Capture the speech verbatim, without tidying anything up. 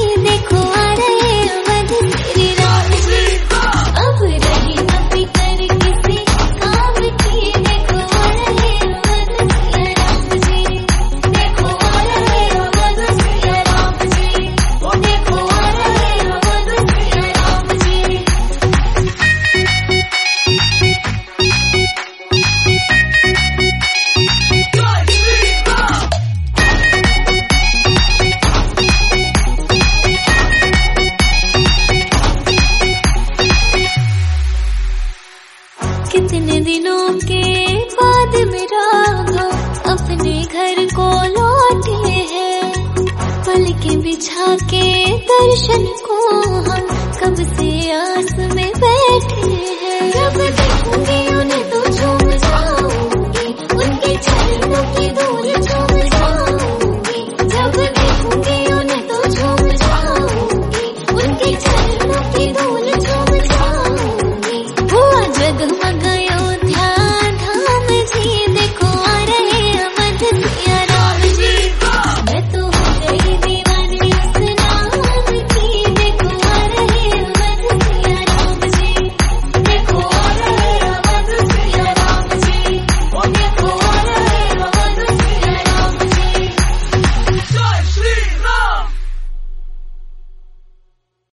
देखो आ रहे अवध श्री राम जी। अब रही न फिकर किसी काम की, देखो आ रहे अवध श्री राम जी। देखो आ रहे अवध श्री राम जी। देखो आ रहे अवध श्री राम जी। कितने दिनों के बाद मेरा राघव अपने घर को लौटे हैं। पलकें बिछा के दर्शन को हम कब से आस में बैठे हैं। जब देखूंगी उन्हें